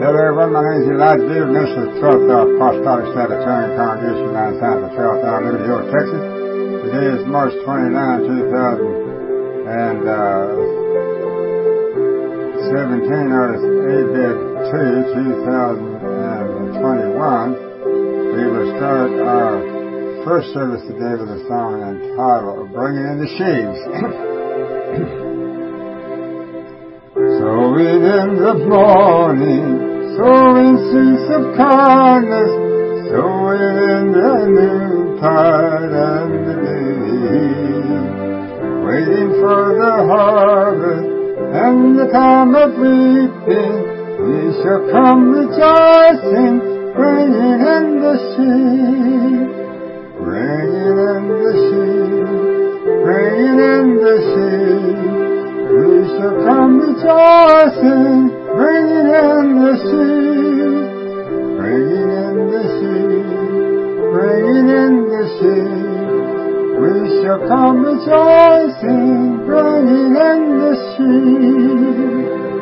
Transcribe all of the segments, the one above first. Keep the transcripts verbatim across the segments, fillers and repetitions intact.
Hello, everyone. My name is Elijah David, minister of the twelfth Apostolic Sabbatarian Congregation, nine South of twelfth hour, Liberty Hill, Texas. Today is March twenty-ninth, two thousand seventeen, or it's Abib two, two thousand twenty-one. We will start our first service today with a song entitled Bringing in the Sheaves. Sowing in the morning, sowing seeds of kindness, sowing in the noontide and the day, waiting for the harvest and the time of reaping. We shall come rejoicing, bringing in the sheep, bringing in the sheep, bringing in the sheep. We shall come rejoicing, bringing in the sheep, bringing in the sheep, bringing in the sheep. We shall come rejoicing, bringing in the sheep.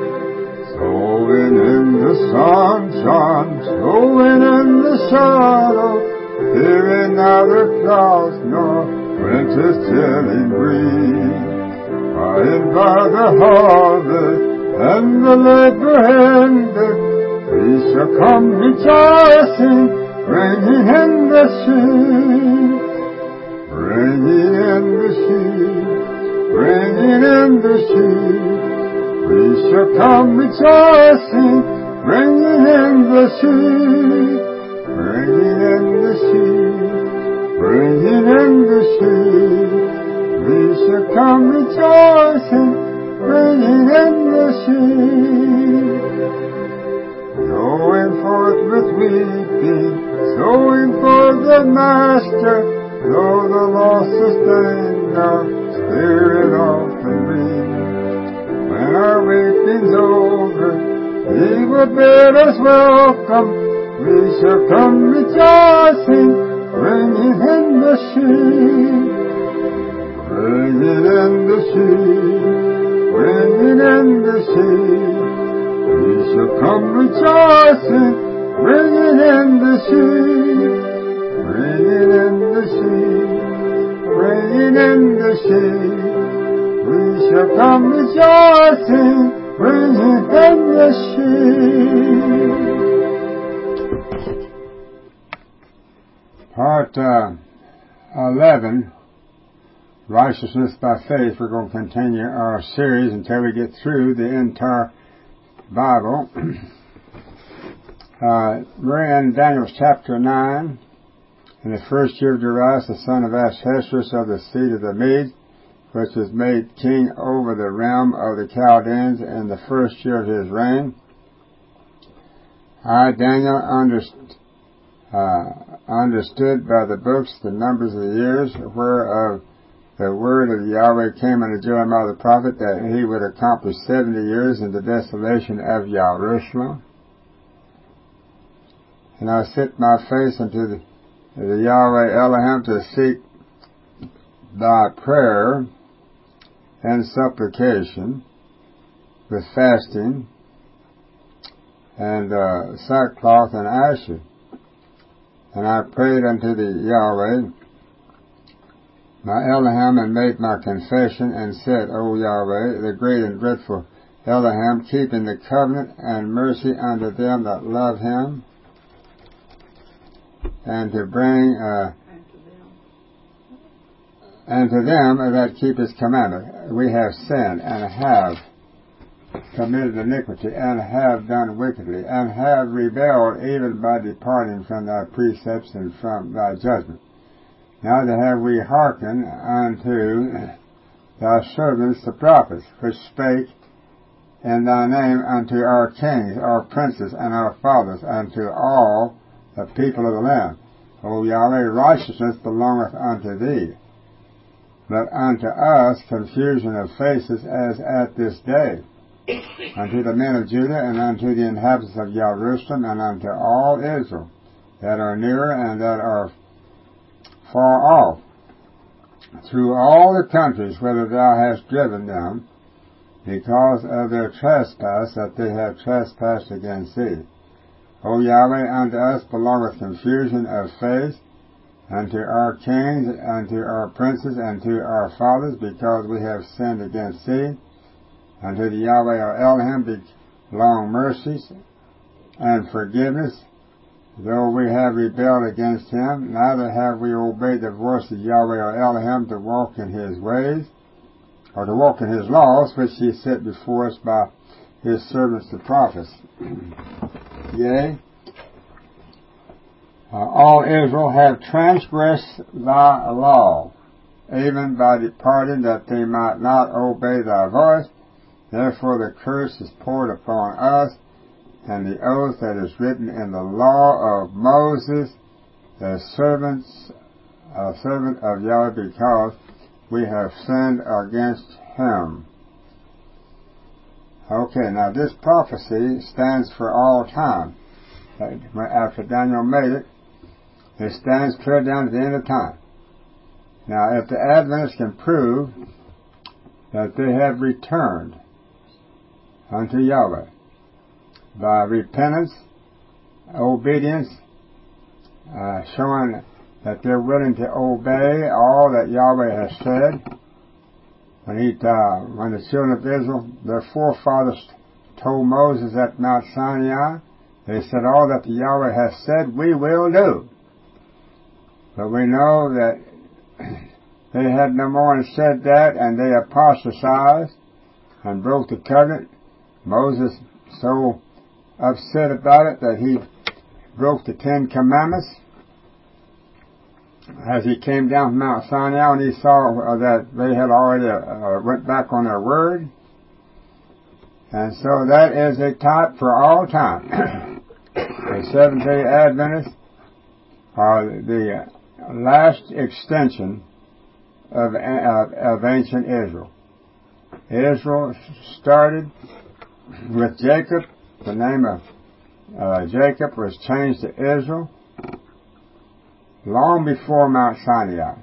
Sowing in the sunshine, sowing in the shadow, fearing neither clouds nor winter's chilling breeze. By by the harvest and the labor ended, we shall come rejoicing, bringing in the sheep, bringing in the sheep, bringing in the sheep. We shall come rejoicing, bringing in the sheep, bringing in the sheep, bringing in the sheep. We shall come rejoicing, bringing in the sheep. Going forth with weeping, sowing for the Master, though the loss sustained our spirit often weep. When our weeping's over, He will bid us welcome. We shall come rejoicing, bringing in the sheep, bringing in the sheep, bringing in the sheep. We shall come rejoicing, bringing in the sheep, bringing in the sheep, bringing in the sheep. We shall come rejoicing, bringing in the sheep. Part uh, eleven. Righteousness by Faith. We're going to continue our series until we get through the entire Bible. uh, we're in Daniel chapter nine. In the first year of Darius, the son of Ahasuerus of the seed of the Medes, which was made king over the realm of the Chaldeans in the first year of his reign, I, Daniel, underst- uh, understood by the books the numbers of the years, whereof the word of Yahweh came unto Jeremiah the prophet, that he would accomplish seventy years in the desolation of Jerusalem. And I set my face unto the, the Yahweh Elohim to seek thy prayer and supplication with fasting and uh, sackcloth and ashes. And I prayed unto the Yahweh my Elohim, and made my confession, and said, O Yahweh, the great and dreadful Elohim, keeping the covenant and mercy unto them that love him, and to bring uh, and to them that keep his commandment. We have sinned, and have committed iniquity, and have done wickedly, and have rebelled even by departing from thy precepts and from thy judgment. Neither have we hearkened unto thy servants the prophets, which spake in thy name unto our kings, our princes, and our fathers, unto all the people of the land. O Yahweh, righteousness belongeth unto thee, but unto us confusion of faces as at this day, unto the men of Judah, and unto the inhabitants of Jerusalem, and unto all Israel that are near and that are far off, through all the countries whither thou hast driven them, because of their trespass that they have trespassed against thee. O Yahweh, unto us belongeth confusion of face, unto our kings, unto our princes, and to our fathers, because we have sinned against thee. Unto the Yahweh our Elohim belong mercies and forgiveness, though we have rebelled against him. Neither have we obeyed the voice of Yahweh our Elohim to walk in his ways, or to walk in his laws, which he set before us by his servants the prophets. Yea, uh, all Israel have transgressed thy law, even by departing, that they might not obey thy voice. Therefore the curse is poured upon us, and the oath that is written in the law of Moses, the servants, uh, servant of Yahweh, because we have sinned against him. Okay, now this prophecy stands for all time. After Daniel made it, it stands clear down to the end of time. Now, if the Adventists can prove that they have returned unto Yahweh by repentance, obedience, uh, showing that they're willing to obey all that Yahweh has said. When, he, uh, when the children of Israel, their forefathers, told Moses at Mount Sinai, they said, all that the Yahweh has said, we will do. But we know that they had no more and said that, and they apostatized and broke the covenant. Moses so upset about it that he broke the Ten Commandments as he came down from Mount Sinai, and he saw uh, that they had already uh, went back on their word. And so that is a type for all time. The Seventh-day Adventists are the last extension of, of, of ancient Israel. Israel started with Jacob. The name of uh, Jacob was changed to Israel long before Mount Sinai.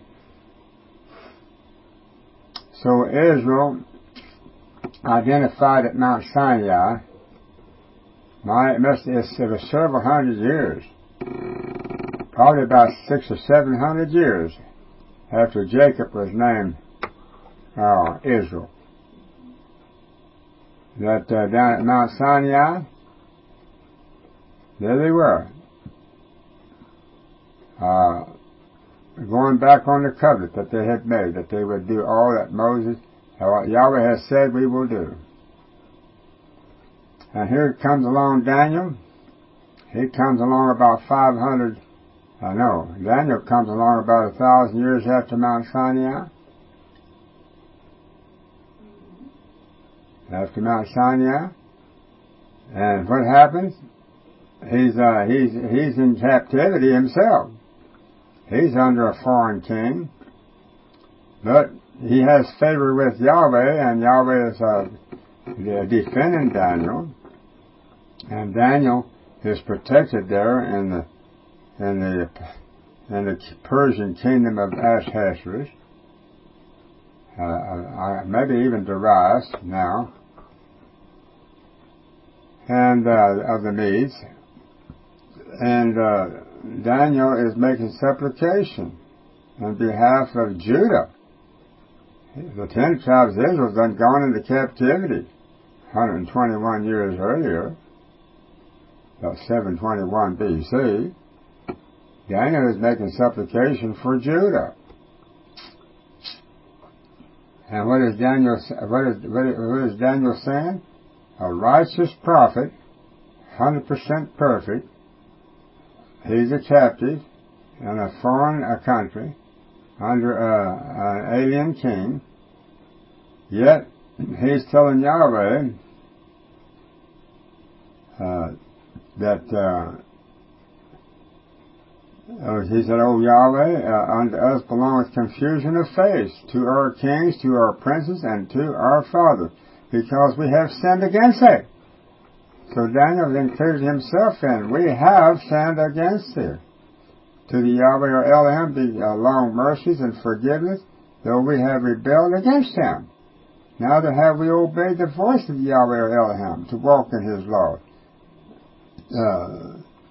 So Israel identified at Mount Sinai, my, it, must, it was several hundred years, probably about six or seven hundred years after Jacob was named uh, Israel. That uh, down at Mount Sinai, there they were, uh, going back on the covenant that they had made, that they would do all that Moses, what Yahweh has said we will do. And here comes along Daniel. He comes along about five hundred, uh, no, Daniel comes along about a thousand years after Mount Sinai. After Mount Sinai. And what happens? He's, uh, he's, he's in captivity himself. He's under a foreign king. But he has favor with Yahweh, and Yahweh is uh, defending Daniel. And Daniel is protected there in the in the in the Persian kingdom of Ahasuerus, uh, uh, maybe even Darius now, and uh, of the Medes. And uh, Daniel is making supplication on behalf of Judah. The ten tribes of Israel have done gone into captivity one hundred twenty-one years earlier, about seven twenty-one B C. Daniel is making supplication for Judah. And what is Daniel? What is what is, what is Daniel saying? A righteous prophet, one hundred percent perfect. He's a captive in a foreign a country under uh, an alien king. Yet he's telling Yahweh uh, that uh, uh, he said, "O Yahweh, uh, unto us belongeth confusion of face, to our kings, to our princes, and to our fathers, because we have sinned against thee." So Daniel included himself in, we have sinned against thee. To the Yahweh or Elohim be uh, long mercies and forgiveness, though we have rebelled against him. Neither have we obeyed the voice of Yahweh or Elohim to walk in his law. Uh,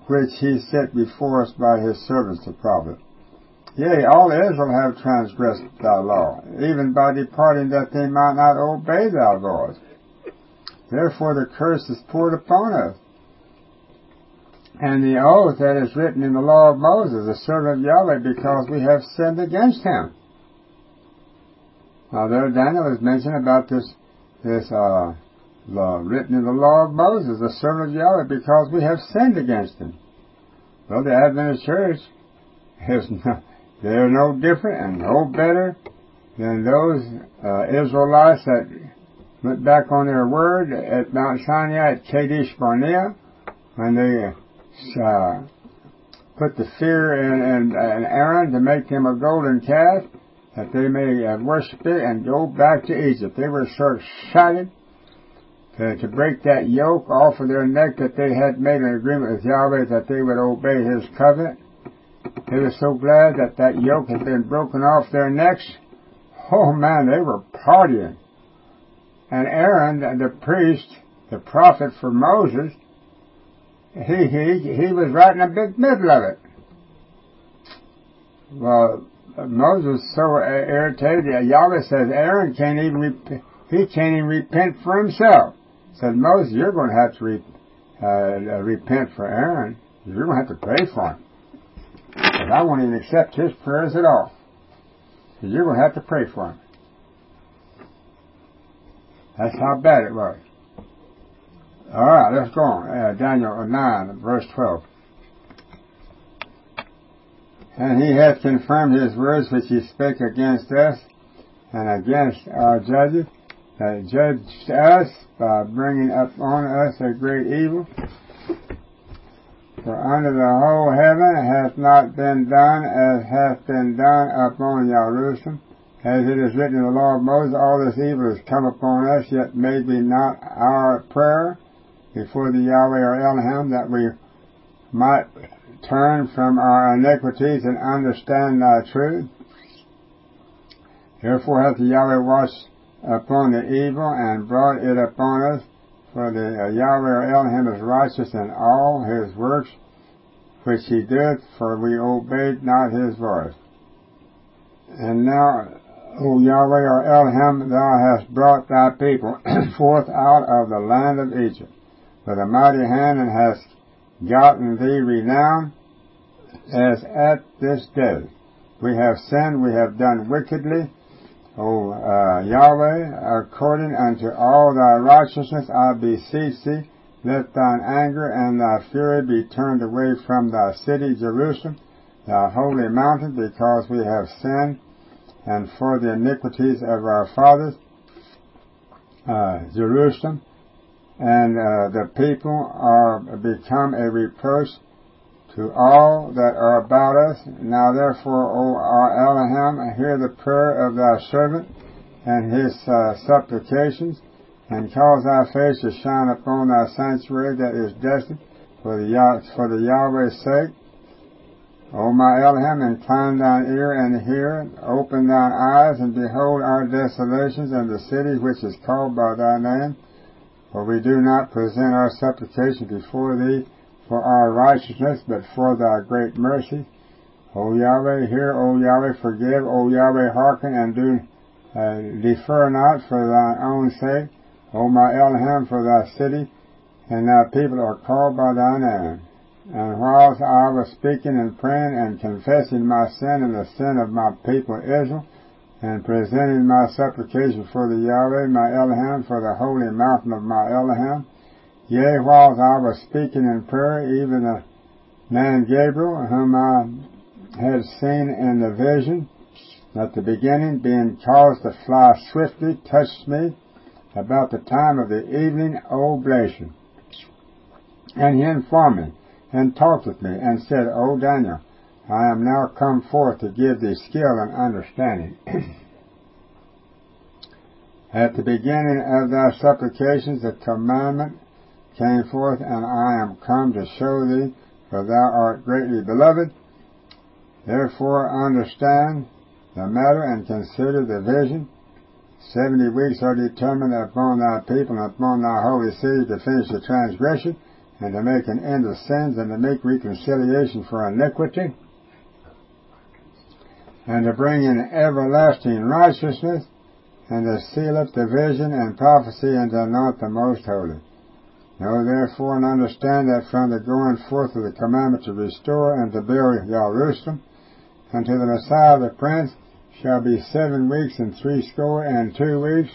which he set before us by his servants the prophets. Yea, all Israel have transgressed thy law, even by departing that they might not obey thy laws. Therefore the curse is poured upon us. And the oath that is written in the law of Moses, the servant of Yahweh, because we have sinned against him. Now there Daniel is mentioned about this, this, uh, law written in the law of Moses, the servant of Yahweh, because we have sinned against him. Well, the Adventist Church is no, they're no different and no better than those uh, Israelites that went back on their word at Mount Sinai at Kadesh Barnea when they uh, put the fear in, in, in Aaron to make him a golden calf that they may uh, worship it and go back to Egypt. They were so excited to, to break that yoke off of their neck that they had made an agreement with Yahweh that they would obey his covenant. They were so glad that that yoke had been broken off their necks. Oh man, they were partying. And Aaron, the priest, the prophet for Moses, he he he was right in the big middle of it. Well, Moses was so irritated. Yahweh says Aaron can't even rep- he can't even repent for himself. Said Moses, you're going to have to re- uh, repent for Aaron. You're going to have to pray for him. But I won't even accept his prayers at all. So you're going to have to pray for him. That's how bad it was. All right, let's go on. Uh, Daniel nine, verse twelve. And he hath confirmed his words which he spake against us and against our judges, that judged us by bringing upon us a great evil. For under the whole heaven hath not been done as hath been done upon Jerusalem. As it is written in the law of Moses, all this evil has come upon us, yet made we not our prayer before the Yahweh or Elohim, that we might turn from our iniquities and understand thy truth. Therefore hath the Yahweh watched upon the evil and brought it upon us, for the uh, Yahweh or Elohim is righteous in all his works which he doeth, for we obeyed not his voice. And now, O Yahweh or Elohim, thou hast brought thy people forth out of the land of Egypt with a mighty hand, and hast gotten thee renown as at this day. We have sinned, we have done wickedly. O uh, Yahweh, according unto all thy righteousness, I beseech thee, let thine anger and thy fury be turned away from thy city, Jerusalem, thy holy mountain, because we have sinned, and for the iniquities of our fathers, uh, Jerusalem, and uh, the people are become a reproach to all that are about us. Now therefore, O our Elohim, hear the prayer of thy servant and his uh, supplications, and cause thy face to shine upon thy sanctuary that is destined for the for the Yahweh's sake. O my Elohim, incline thine ear and hear, open thine eyes and behold our desolations and the city which is called by thy name. For we do not present our supplication before thee for our righteousness, but for thy great mercy. O Yahweh, hear, O Yahweh, forgive, O Yahweh, hearken, and do uh, defer not for thine own sake. O my Elohim, for thy city and thy people are called by thy name. And whilst I was speaking and praying and confessing my sin and the sin of my people Israel, and presenting my supplication for the Yahweh, my Elohim, for the holy mountain of my Elohim, yea, whilst I was speaking in prayer, even the man Gabriel, whom I had seen in the vision at the beginning, being caused to fly swiftly, touched me about the time of the evening oblation. And he informed me, and talked with me, and said, O Daniel, I am now come forth to give thee skill and understanding. At the beginning of thy supplications the commandment came forth, and I am come to show thee, for thou art greatly beloved. Therefore understand the matter and consider the vision. Seventy weeks are determined upon thy people and upon thy holy city to finish the transgression and to make an end of sins, and to make reconciliation for iniquity, and to bring in everlasting righteousness, and to seal up the vision and prophecy, and to anoint the most holy. Know therefore and understand that from the going forth of the commandment to restore and to build Jerusalem unto the Messiah the Prince shall be seven weeks and threescore and two weeks.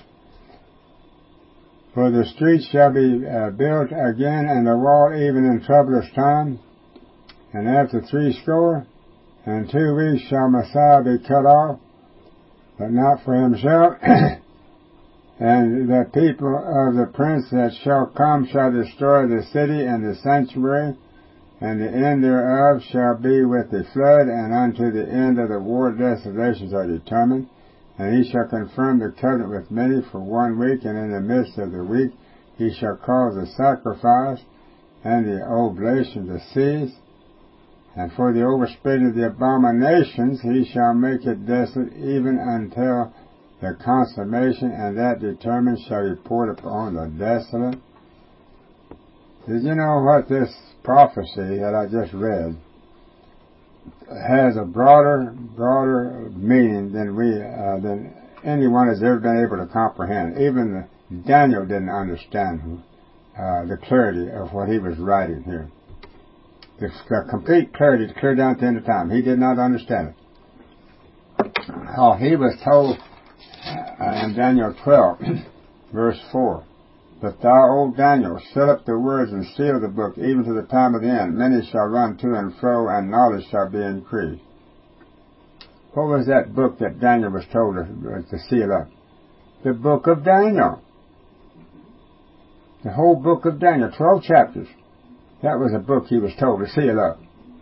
For the streets shall be uh, built again, and the wall even in troublous time. And after threescore and two weeks shall Messiah be cut off, but not for himself. And the people of the prince that shall come shall destroy the city and the sanctuary, and the end thereof shall be with the flood, and unto the end of the war desolations are determined. And he shall confirm the covenant with many for one week, and in the midst of the week he shall cause the sacrifice and the oblation to cease. And for the overspreading of the abominations he shall make it desolate even until the consummation, and that determined shall report upon the desolate. Did you know what this prophecy that I just read has a broader, broader meaning than we, uh, than anyone has ever been able to comprehend. Even Daniel didn't understand uh, the clarity of what he was writing here. The, the complete clarity, clear down to the end of time. He did not understand it. How he was told uh, in Daniel twelve, verse four, "But thou, O Daniel, seal up the words and seal the book, even to the time of the end. Many shall run to and fro, and knowledge shall be increased." What was that book that Daniel was told to, to seal up? The book of Daniel. The whole book of Daniel, twelve chapters. That was a book he was told to seal up.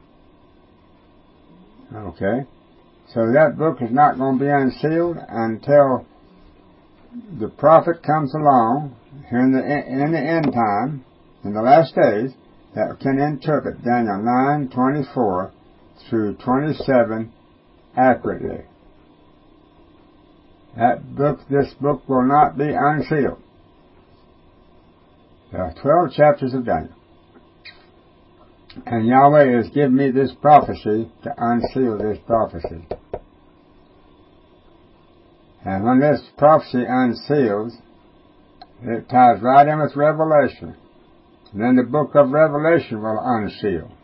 Okay. So that book is not going to be unsealed until the prophet comes along here in the, in the end time, in the last days, that can interpret Daniel nine twenty-four through twenty-seven accurately. That book, this book will not be unsealed. There are twelve chapters of Daniel. And Yahweh has given me this prophecy to unseal this prophecy. And when this prophecy unseals, it ties right in with Revelation. And then the book of Revelation will unseal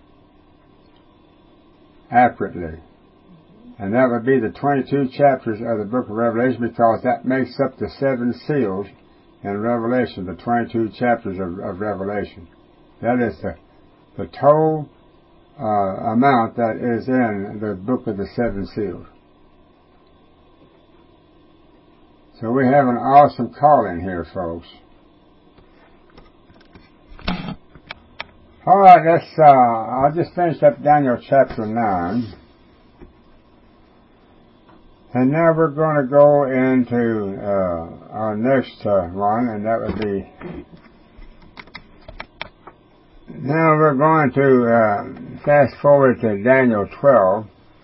accurately. And that would be the twenty-two chapters of the book of Revelation, because that makes up the seven seals in Revelation, the twenty-two chapters of, of Revelation. That is the, the total uh, amount that is in the book of the seven seals. So we have an awesome calling here, folks. All right, let's, uh, I'll just finish up Daniel chapter nine. And now we're going to go into uh, our next uh, one, and that would be... Now we're going to uh, fast forward to Daniel twelve.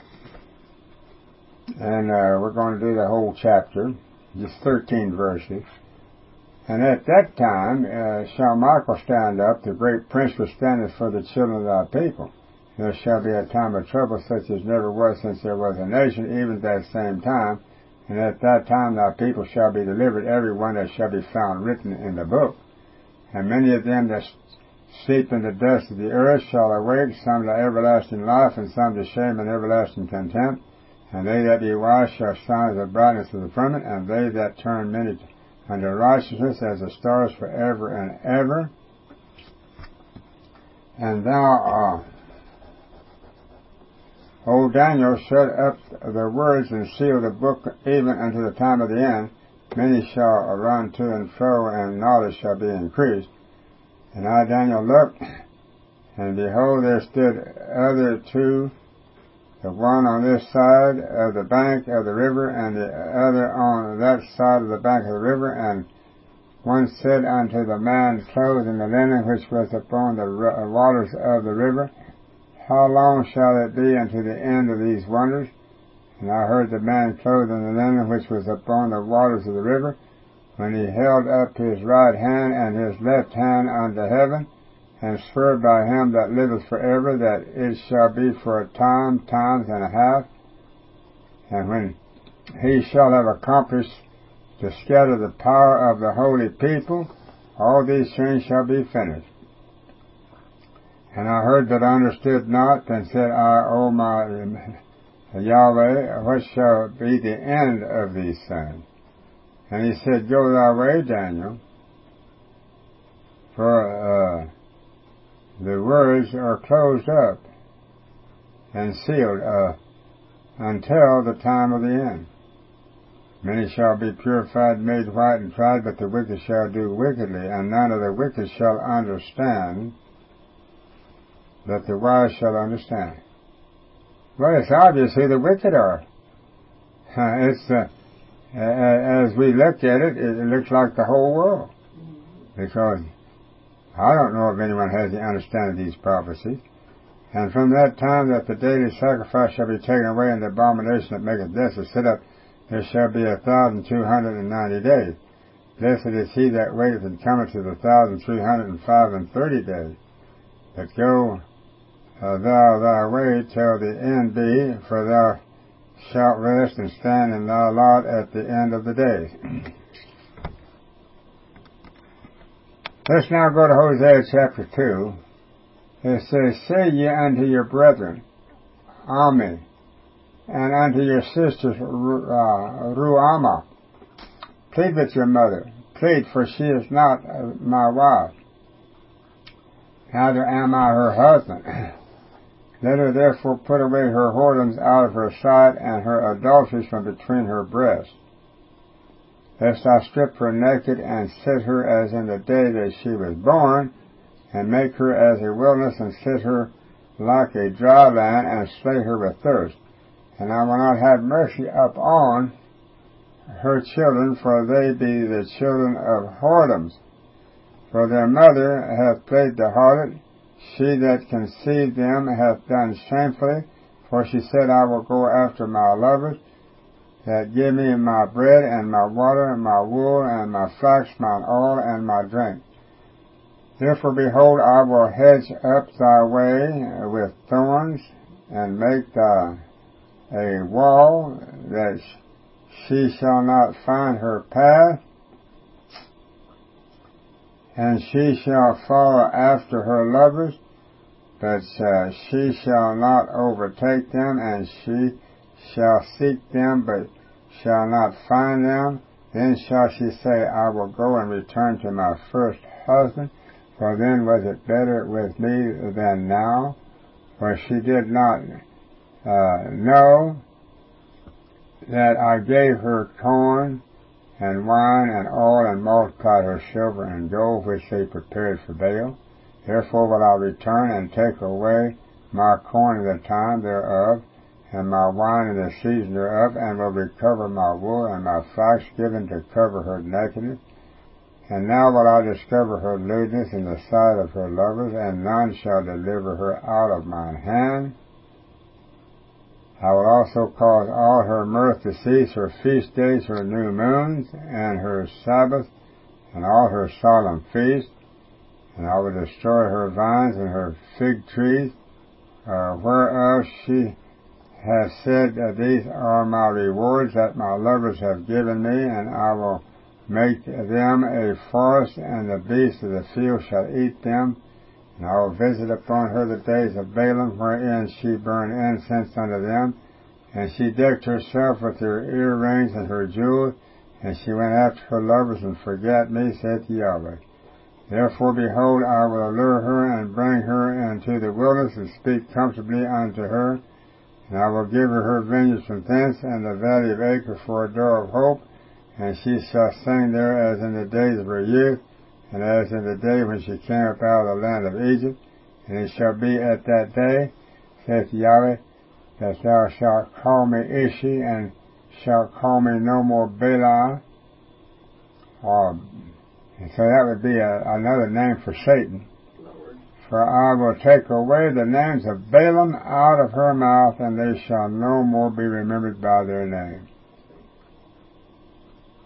And uh, we're going to do the whole chapter. Just thirteen verses. And at that time uh, shall Michael stand up, the great prince which standeth for the children of thy people. There shall be a time of trouble such as never was since there was a nation, even at that same time. And at that time thy people shall be delivered, every one that shall be found written in the book. And many of them that sleep in the dust of the earth shall awake, some to everlasting life, and some to shame and everlasting contempt. And they that be wise shall shine as the brightness of the firmament, and they that turn many unto righteousness as the stars forever and ever. And thou, uh, O Daniel, shut up the words and seal the book even unto the time of the end. Many shall run to and fro, and knowledge shall be increased. And I, Daniel, looked, and behold, there stood other two, the one on this side of the bank of the river, and the other on that side of the bank of the river. And one said unto the man clothed in the linen which was upon the waters of the river, How long shall it be unto the end of these wonders? And I heard the man clothed in the linen which was upon the waters of the river, when he held up his right hand and his left hand unto heaven, and swear by him that liveth for ever, that it shall be for a time, times and a half. And when he shall have accomplished to scatter the power of the holy people, all these things shall be finished. And I heard that I understood not, and said I, O my Yahweh, what shall be the end of these things? And he said, Go thy way, Daniel, for uh, the words are closed up and sealed uh, until the time of the end. Many shall be purified, made white, and tried, but the wicked shall do wickedly, and none of the wicked shall understand, but the wise shall understand. Well, it's obvious who the wicked are. Uh, it's uh, as we look at it, it looks like the whole world, because I don't know if anyone has the understanding of these prophecies. And from that time that the daily sacrifice shall be taken away, and the abomination that maketh desolate set up, there shall be a thousand two hundred and ninety days. Blessed is he that waiteth and cometh to the thousand three hundred and five and thirty days. But go uh, thou thy way till the end be, for thou shalt rest and stand in thy lot at the end of the days. Let's now go to Hosea chapter two. It says, Say ye unto your brethren, Ami, and unto your sisters, uh, Ruama, plead with your mother, plead, for she is not uh, my wife, neither am I her husband. Let her therefore put away her whoredoms out of her sight, and her adulteries from between her breasts, lest I strip her naked, and set her as in the day that she was born, and make her as a wilderness, and set her like a dry land, and slay her with thirst. And I will not have mercy upon her children, for they be the children of whoredoms. For their mother hath played the harlot, she that conceived them hath done shamefully, for she said, I will go after my lovers, that give me my bread, and my water, and my wool, and my flax, mine oil, and my drink. Therefore, behold, I will hedge up thy way with thorns, and make thy a wall, that she shall not find her path, and she shall follow after her lovers, but uh, she shall not overtake them, and she shall seek them, but shall not find them. Then shall she say, I will go and return to my first husband, for then was it better with me than now, for she did not uh, know that I gave her corn and wine and oil, and multiplied her silver and gold, which they prepared for Baal. Therefore will I return and take away my corn in the time thereof, and my wine in the season thereof, and will recover my wool and my flax, given to cover her nakedness. And now will I discover her lewdness in the sight of her lovers, and none shall deliver her out of mine hand. I will also cause all her mirth to cease, her feast days, her new moons, and her Sabbath, and all her solemn feasts. And I will destroy her vines and her fig trees, uh, whereof she has said that these are my rewards that my lovers have given me, and I will make them a forest, and the beasts of the field shall eat them. And I will visit upon her the days of Balaam, wherein she burned incense unto them. And she decked herself with her earrings and her jewels, and she went after her lovers and forgat me, saith Yahweh. Therefore, behold, I will allure her and bring her into the wilderness, and speak comfortably unto her. And I will give her her vineyards from thence, and the valley of Acre for a door of hope. And she shall sing there as in the days of her youth, and as in the day when she came up out of the land of Egypt. And it shall be at that day, saith Yahweh, that thou shalt call me Ishi, and shalt call me no more Beli. Or, and so that would be a, another name for Satan. For I will take away the names of Balaam out of her mouth, and they shall no more be remembered by their name.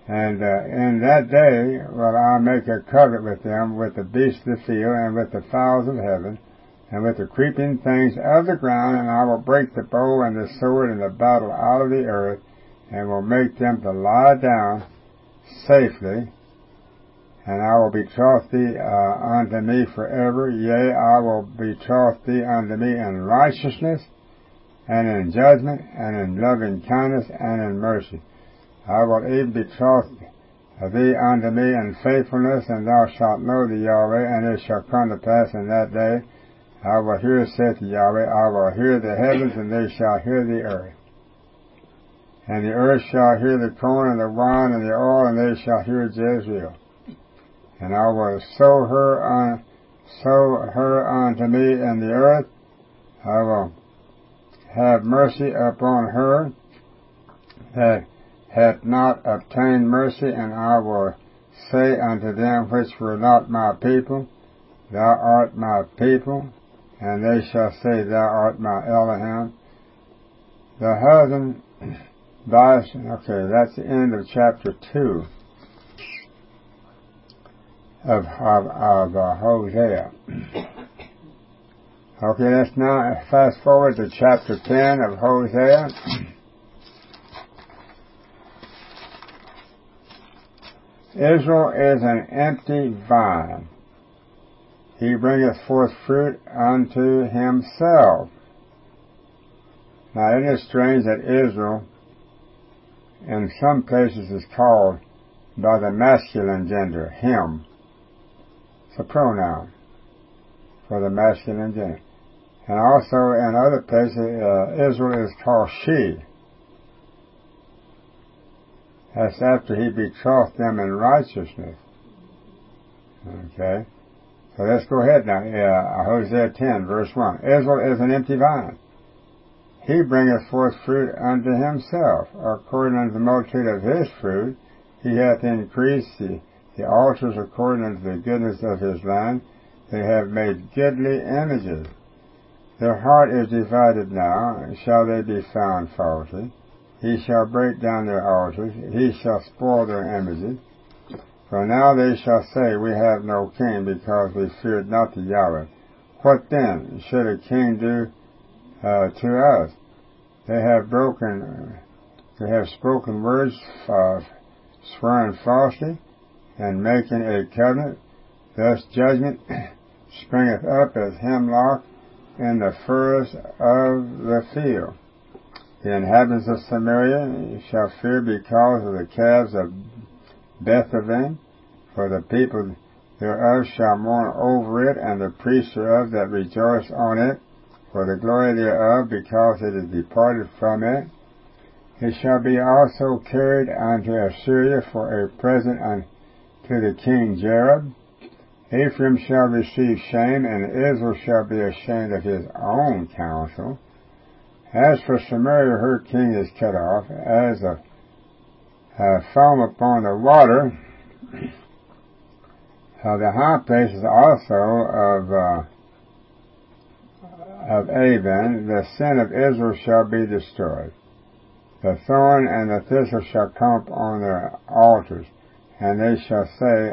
And uh, in that day will I make a covenant with them, with the beasts of the field, and with the fowls of heaven, and with the creeping things of the ground, and I will break the bow and the sword and the battle out of the earth, and will make them to lie down safely. And I will betroth thee uh, unto me forever. Yea, I will betroth thee unto me in righteousness, and in judgment, and in loving kindness, and in mercy. I will even betroth thee unto me in faithfulness, and thou shalt know the Yahweh. And it shall come to pass in that day, I will hear, saith the Yahweh, I will hear the heavens, and they shall hear the earth. And the earth shall hear the corn, and the wine, and the oil, and they shall hear Jezreel. And I will sow her, un, sow her unto me in the earth. I will have mercy upon her that hath not obtained mercy, and I will say unto them which were not my people, Thou art my people, and they shall say, Thou art my Elohim. The husband buys, okay, that's the end of chapter two of, of, of uh, Hosea. Okay, let's now fast forward to chapter ten of Hosea. Israel is an empty vine. He bringeth forth fruit unto himself. Now, it is strange that Israel, in some places, is called by the masculine gender, him. It's a pronoun for the masculine gender. And also, in other places, uh, Israel is called she. That's after he betrothed them in righteousness. Okay? So let's go ahead now. Uh, Hosea ten, verse one. Israel is an empty vine. He bringeth forth fruit unto himself. According unto the multitude of his fruit, he hath increased the, the altars according unto the goodness of his land. They have made goodly images. Their heart is divided now. Shall they be found faulty? He shall break down their altars. He shall spoil their images. For now they shall say, We have no king, because we feared not the Yahweh. What then should a king do uh, to us? They have broken, they have spoken words, uh, swearing falsely, and making a covenant. Thus judgment springeth up as hemlock in the furrows of the field. The inhabitants of Samaria shall fear because of the calves of Bethaven, for the people thereof shall mourn over it, and the priests thereof that rejoice on it, for the glory thereof, because it is departed from it. It shall be also carried unto Assyria for a present unto the king Jareb. Ephraim shall receive shame, and Israel shall be ashamed of his own counsel. As for Samaria, her king is cut off, as a, a foam upon the water. Uh, the high places also of uh, of Avon, the sin of Israel shall be destroyed. The thorn and the thistle shall come up on their altars, and they shall say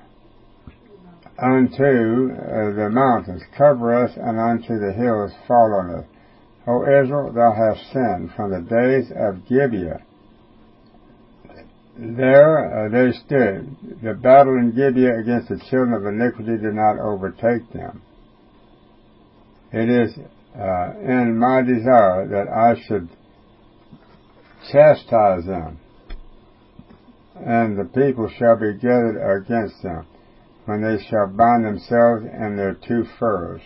unto uh, the mountains, Cover us, and unto the hills, fall on us. O Israel, thou hast sinned from the days of Gibeah. There uh, they stood. The battle in Gibeah against the children of iniquity did not overtake them. It is uh, in my desire that I should chastise them, and the people shall be gathered against them, when they shall bind themselves in their two furrows.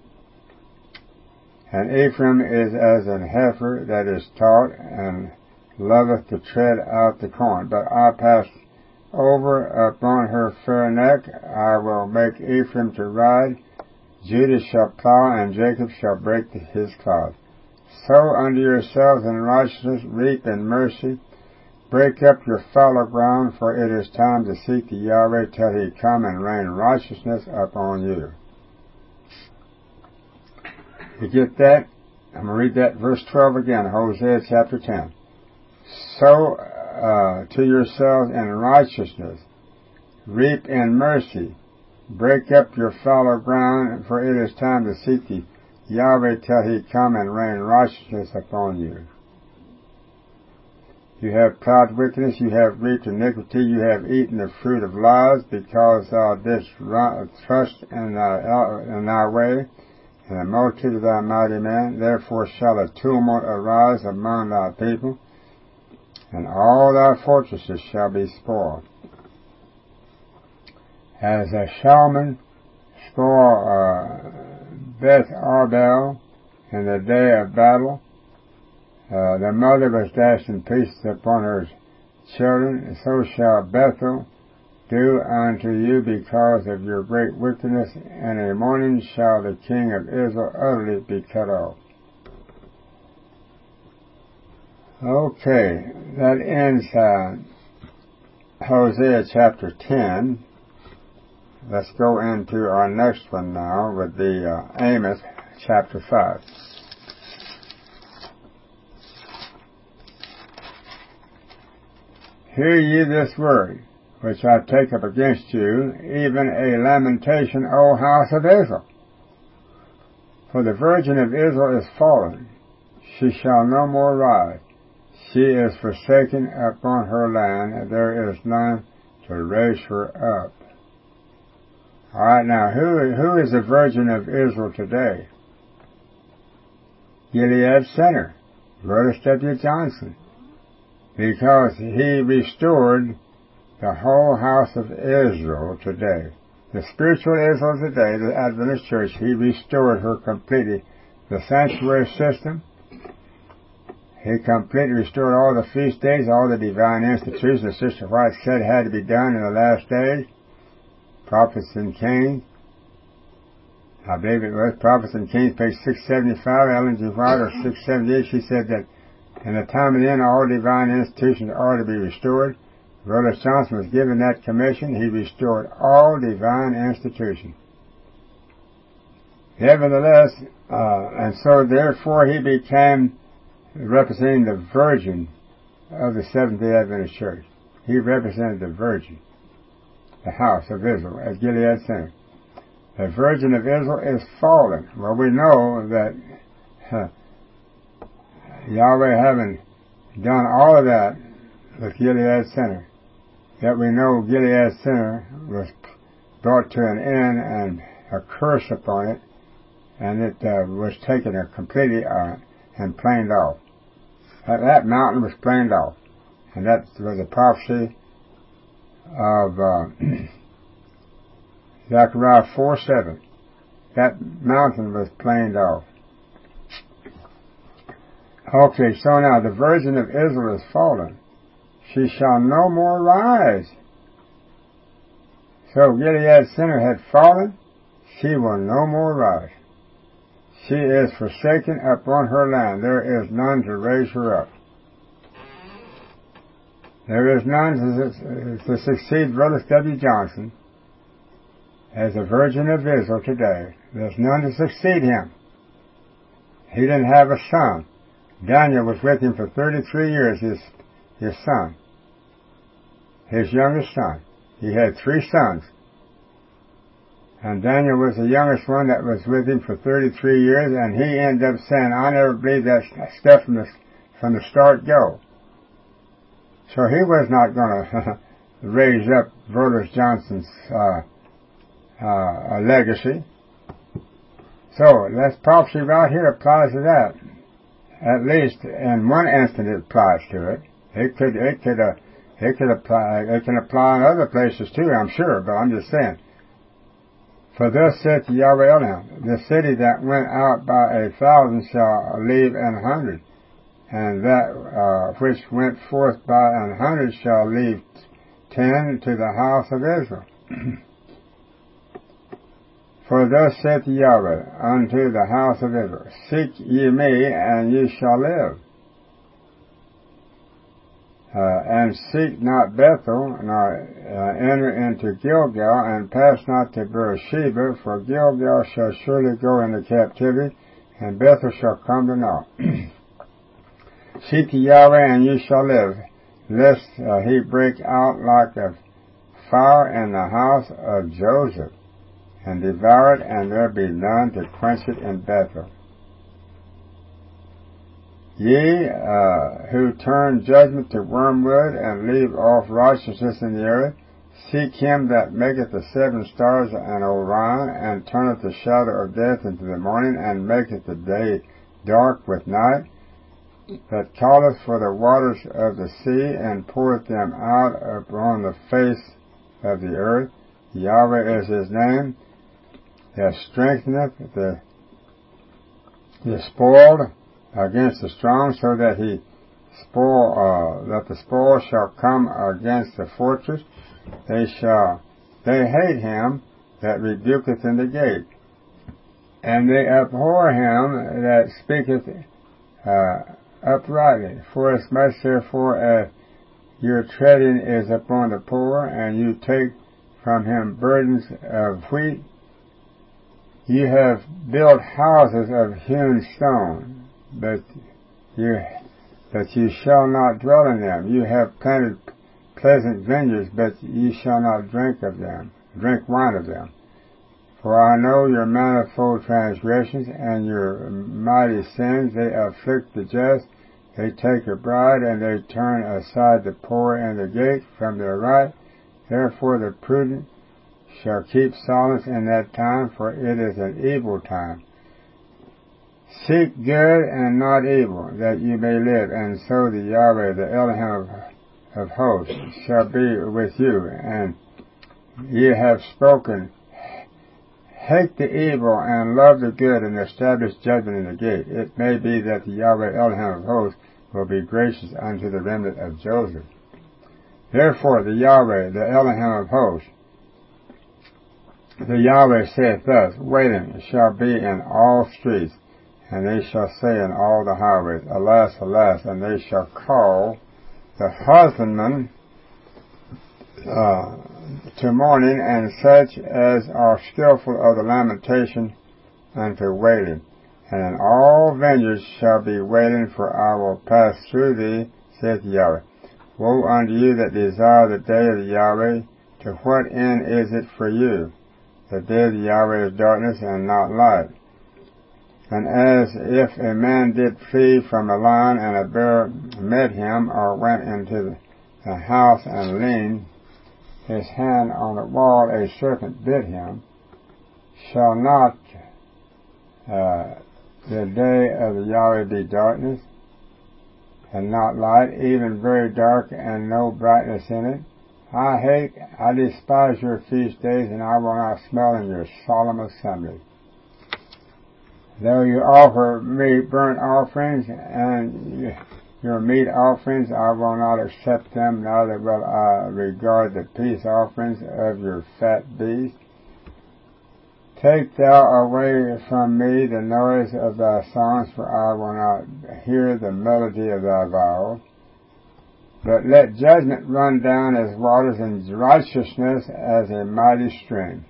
And Ephraim is as an heifer that is taught, and loveth to tread out the corn. But I pass over upon her fair neck. I will make Ephraim to ride. Judah shall plow, and Jacob shall break his cloth. Sow unto yourselves in righteousness, reap in mercy. Break up your fallow ground, for it is time to seek the Yahweh till he come and rain righteousness upon you. You get that? I'm going to read that verse twelve again, Hosea chapter ten. Sow uh, to yourselves in righteousness. Reap in mercy. Break up your fallow ground, for it is time to seek the Yahweh till he come and rain righteousness upon you. You have plowed wickedness, you have reaped iniquity, you have eaten the fruit of lies, because thou didst trust in thy, in thy way, and the multitude of thy mighty men. Therefore shall a tumult arise among thy people, and all thy fortresses shall be spoiled. As a Shalman spoiled uh, Beth Arbel in the day of battle, uh, the mother was dashed in pieces upon her children, and so shall Bethel do unto you because of your great wickedness. In a morning shall the king of Israel utterly be cut off. Okay, that ends uh, Hosea chapter ten. Let's go into our next one now with the uh, Amos chapter five. Hear ye this word, which I take up against you, even a lamentation, O house of Israel. For the virgin of Israel is fallen, she shall no more rise. She is forsaken upon her land, and there is none to raise her up. All right, now, who who is the virgin of Israel today? Gilead Center, Vertus W. Johnson, because he restored the whole house of Israel today. The spiritual Israel today, the Adventist Church, he restored her completely. The sanctuary system, he completely restored all the feast days, all the divine institutions that Sister White said had to be done in the last days. Prophets and Kings, I believe it was Prophets and Kings, page six seventy-five, Ellen G. White, or six seventy-eight, she said that in the time of the end, all divine institutions are to be restored. Vertus Johnson was given that commission. He restored all divine institutions. Nevertheless, uh, and so therefore he became representing the Virgin of the Seventh-day Adventist Church. He represented the Virgin, the house of Israel, as Gilead Center. The Virgin of Israel is fallen. Well, we know that uh, Yahweh having done all of that with Gilead Center, yet we know Gilead Center was brought to an end and a curse upon it, and it uh, was taken uh, completely uh, and planed off. That, that mountain was planed off, and that was a prophecy of uh, Zechariah four seven. That mountain was planed off. Okay, so now the virgin of Israel is fallen. She shall no more rise. So Gilead Center had fallen. She will no more rise. She is forsaken upon her land. There is none to raise her up. There is none to, to succeed Vertus W. Johnson as the Virgin of Israel today. There's none to succeed him. He didn't have a son. Daniel was with him for thirty-three years, his, his son, his youngest son. He had three sons. And Daniel was the youngest one that was with him for thirty-three years, and he ended up saying, I never believed that stuff from the, from the start go. So he was not going to raise up Vertus Johnson's uh, uh, legacy. So this prophecy right here applies to that. At least in one instant it applies to it. It could, it could, uh, it could apply, it can apply in other places too, I'm sure, but I'm just saying. For thus saith Yahweh Elohim, the city that went out by a thousand shall leave an hundred, and that uh, which went forth by an hundred shall leave ten to the house of Israel. For thus saith Yahweh unto the house of Israel, seek ye me, and ye shall live. Uh, and seek not Bethel, nor uh, enter into Gilgal, and pass not to Beersheba, for Gilgal shall surely go into captivity, and Bethel shall come to naught. Seek Yahweh, and ye shall live. lest uh, he break out like a fire in the house of Joseph, and devour it, and there be none to quench it in Bethel. Ye uh, who turn judgment to wormwood, and leave off righteousness in the earth, seek him that maketh the seven stars and Orion, and turneth the shadow of death into the morning, and maketh the day dark with night, that calleth for the waters of the sea, and poureth them out upon the face of the earth. Yahweh is his name, that strengtheneth the, the spoiled against the strong, so that he spoil, uh, that the spoil shall come against the fortress. They shall, they hate him that rebuketh in the gate, and they abhor him that speaketh uh, uprightly. For as much therefore as your treading is upon the poor, and you take from him burdens of wheat, you have built houses of hewn stone, but you, but you shall not dwell in them. You have planted pleasant vineyards, but ye shall not drink of them, drink wine of them. For I know your manifold transgressions and your mighty sins. They afflict the just. They take a bride, and they turn aside the poor in the gate from their right. Therefore the prudent shall keep silence in that time, for it is an evil time. Seek good and not evil, that you may live, and so the Yahweh, the Elohim of of hosts, shall be with you. And ye have spoken, hate the evil and love the good, and establish judgment in the gate. It may be that the Yahweh Elohim of hosts will be gracious unto the remnant of Joseph. Therefore the Yahweh, the Elohim of hosts, the Yahweh saith thus, wailing shall be in all streets, and they shall say in all the highways, alas, alas, and they shall call the husbandman uh, to mourning, and such as are skillful of the lamentation unto wailing. And in all vineyards shall be wailing, for I will pass through thee, saith Yahweh. Woe unto you that desire the day of the Yahweh! To what end is it for you? The day of the Yahweh is darkness and not light. And as if a man did flee from a lion, and a bear met him, or went into the house and leaned his hand on the wall, a serpent bit him, shall not uh, the day of the Yahweh be darkness and not light, even very dark and no brightness in it? I hate, I despise your feast days, and I will not smell in your solemn assembly. Though you offer me burnt offerings and your meat offerings, I will not accept them, neither will I regard the peace offerings of your fat beasts. Take thou away from me the noise of thy songs, for I will not hear the melody of thy vows. But let judgment run down as waters, and righteousness as a mighty stream.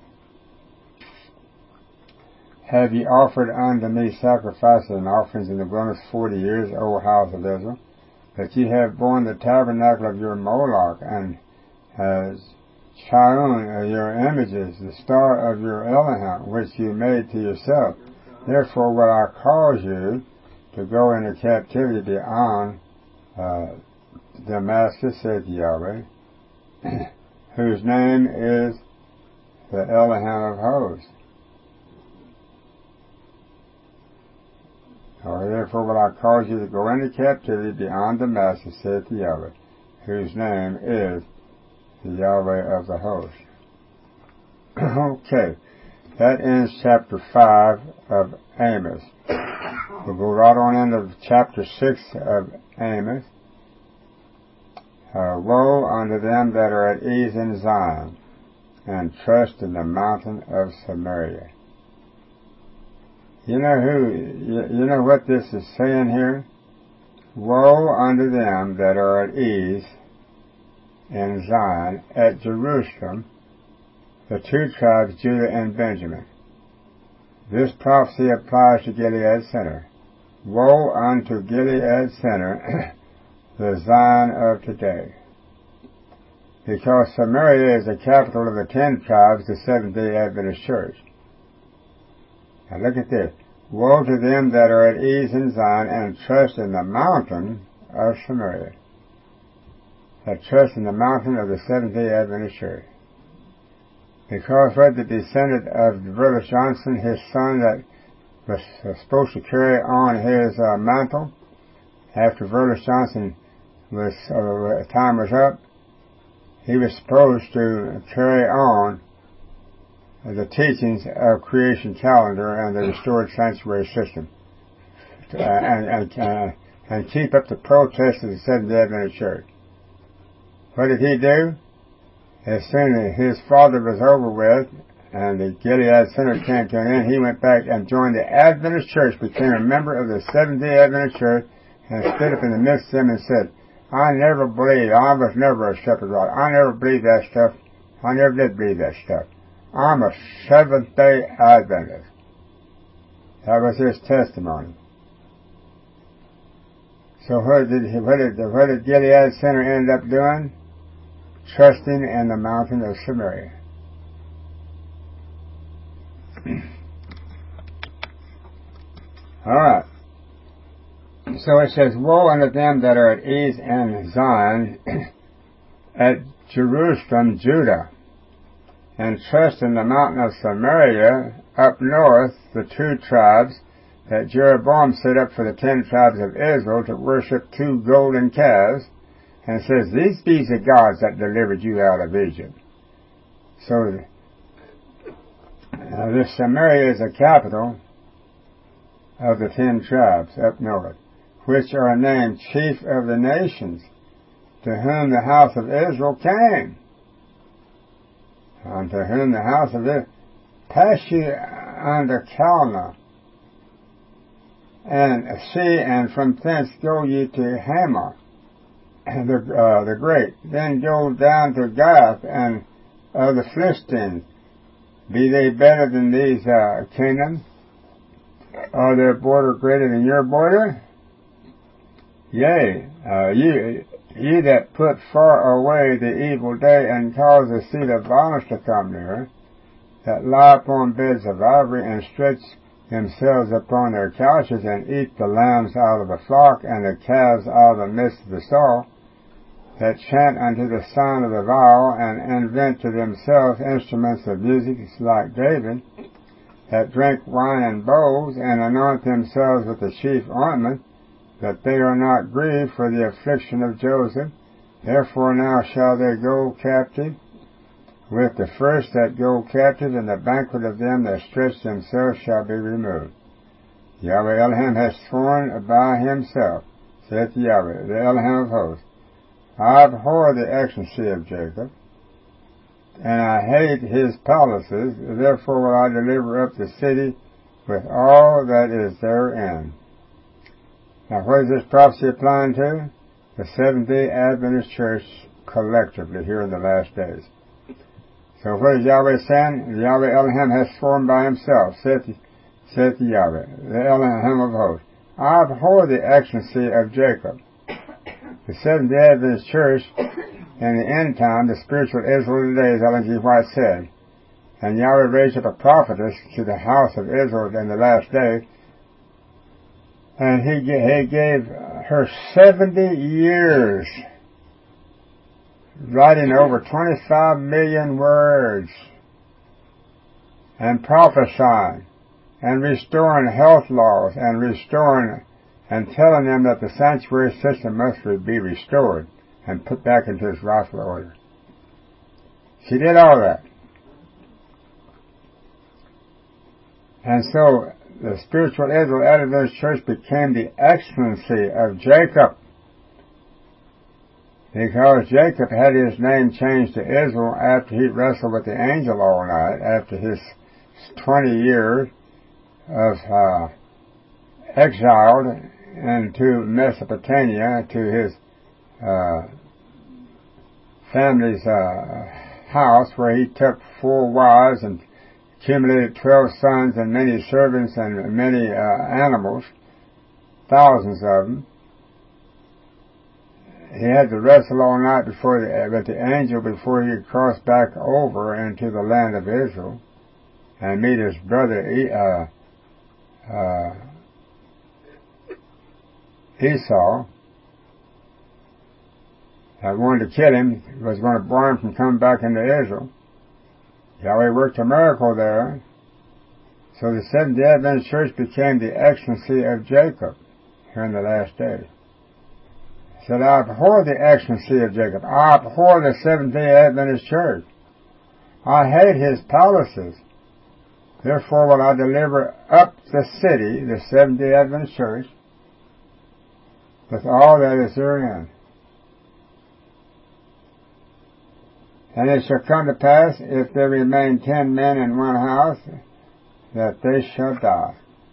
Have ye offered unto me sacrifices and offerings in the wilderness forty years, O house of Israel? That ye have borne the tabernacle of your Moloch, and uh, Chiun, your images, the star of your Elohim, which you made to yourself. Therefore will I cause you to go into captivity beyond uh, Damascus, saith Yahweh, whose name is the Elohim of hosts. Or therefore will I cause you to go into captivity beyond Damascus, saith Yahweh, whose name is the Yahweh of the host. Okay, that ends chapter five of Amos. We'll go right on into chapter six of Amos. Uh, Woe unto them that are at ease in Zion, and trust in the mountain of Samaria. You know who, you know what this is saying here? Woe unto them that are at ease in Zion, at Jerusalem, the two tribes, Judah and Benjamin. This prophecy applies to Gilead Center. Woe unto Gilead Center, the Zion of today. Because Samaria is the capital of the ten tribes, the Seventh-day Adventist Church. Now look at this. Woe to them that are at ease in Zion and trust in the mountain of Samaria. That trust in the mountain of the Seventh-day Adventist Church. Because what the descendant of Brother Johnson, his son that was supposed to carry on his uh, mantle after Brother Johnson was uh, time was up, he was supposed to carry on the teachings of creation calendar and the restored sanctuary system, uh, and and, uh, and keep up the protest of the Seventh-day Adventist Church. What did he do? As soon as his father was over with and the Gilead Center came to an end, he went back and joined the Adventist Church, became a member of the Seventh-day Adventist Church, and stood up in the midst of them and said, I never believed, I was never a shepherd rod. I never believed that stuff. I never did believe that stuff. I'm a Seventh-day Adventist. That was his testimony. So what did, what did, what did Gilead Center end up doing? Trusting in the mountain of Samaria. All right. So it says, woe unto them that are at ease in Zion, at Jerusalem, Judah, and trust in the mountain of Samaria, up north, the two tribes that Jeroboam set up for the ten tribes of Israel to worship two golden calves, and says, these be the gods that delivered you out of Egypt. So, uh, this Samaria is the capital of the ten tribes up north, which are named chief of the nations, to whom the house of Israel came. Unto whom the house of Israel, pass ye under Calneh, and see, and from thence go ye to Hamah, the, uh, the great. Then go down to Gath, and of the Philistines. Be they better than these uh, Canaan? Are their border greater than your border? Yea, uh, ye, ye that put far away the evil day, and cause the seed of violence to come near, that lie upon beds of ivory, and stretch themselves upon their couches, and eat the lambs out of the flock, and the calves out of the midst of the stall, that chant unto the sound of the viol, and invent to themselves instruments of music like David, that drink wine in bowls, and anoint themselves with the chief ointment, that they are not grieved for the affliction of Joseph. Therefore now shall they go captive with the first that go captive, and the banquet of them that stretch themselves shall be removed. Yahweh Elohim has sworn by himself, saith Yahweh, the Elohim of hosts, I abhor the excellency of Jacob, and I hate his palaces, therefore will I deliver up the city with all that is therein. Now what is this prophecy applying to? The Seventh-day Adventist Church collectively here in the last days. So what is Yahweh saying? Yahweh Elohim has sworn by himself, saith, saith Yahweh, the Elohim of hosts, I abhor the excellency of Jacob. The Seventh-day Adventist Church in the end time, the spiritual Israel today, as Ellen G. White said, and Yahweh raised up a prophetess to the house of Israel in the last day, and he, he gave her seventy years, writing over twenty-five million words, and prophesying, and restoring health laws, and restoring and telling them that the sanctuary system must be restored and put back into its rightful order. She did all that. And so the spiritual Israel Adventist Church became the excellency of Jacob, because Jacob had his name changed to Israel after he wrestled with the angel all night, after his twenty years of uh, exiled into Mesopotamia, to his uh, family's uh, house, where he took four wives and accumulated twelve sons and many servants and many uh, animals, thousands of them. he had to wrestle all night before the, with the angel before he could cross back over into the land of Israel and meet his brother uh, uh, Esau, that wanted to kill him, was going to bar him from coming back into Israel. Yahweh worked a miracle there. So the Seventh-day Adventist Church became the excellency of Jacob here in the last days. He said, I abhor the excellency of Jacob. I abhor the Seventh-day Adventist Church. I hate his palaces. Therefore will I deliver up the city, the Seventh-day Adventist Church, with all that is therein. And it shall come to pass, if there remain ten men in one house, that they shall die.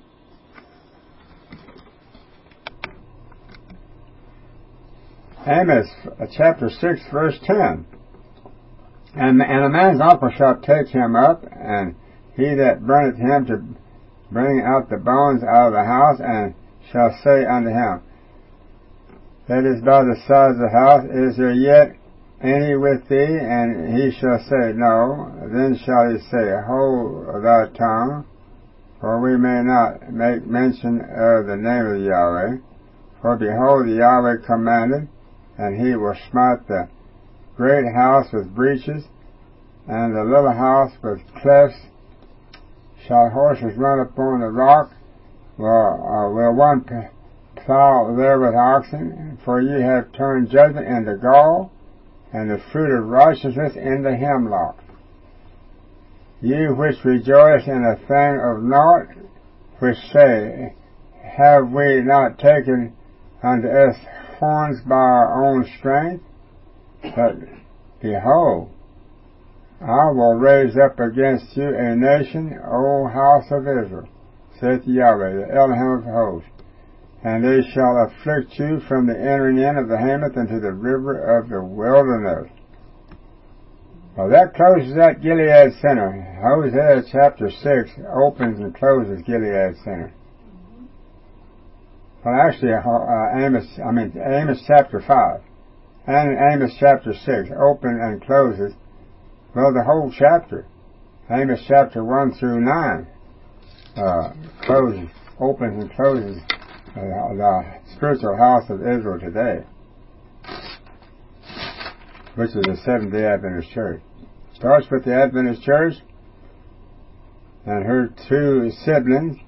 Amos chapter six, verse ten. And, and a man's uncle shall take him up, and he that burneth him to bring out the bones out of the house, and shall say unto him, that is by the side of the house, is there yet any with thee? And he shall say, no. Then shall he say, hold thy tongue, for we may not make mention of the name of Yahweh. For behold, the Yahweh commanded, and he will smite the great house with breaches, and the little house with clefts. Shall horses run upon the rock? Will, uh, will one plow there with oxen? For ye have turned judgment into gall, and the fruit of righteousness into hemlock. Ye which rejoice in a thing of naught, which say, have we not taken unto us horns by our own strength? But behold, I will raise up against you a nation, O house of Israel, saith Yahweh, the Elohim of hosts, and they shall afflict you from the entering in of the Hamath into the river of the wilderness. Well, that closes that Gilead Center. Hosea chapter six opens and closes Gilead Center. Well, actually, uh, Amos, I mean, Amos chapter five and Amos chapter six open and closes, well, the whole chapter. Amos chapter one through nine uh, closes, opens and closes uh, the spiritual house of Israel today, which is the Seventh-day Adventist Church. Starts with the Adventist Church and her two siblings.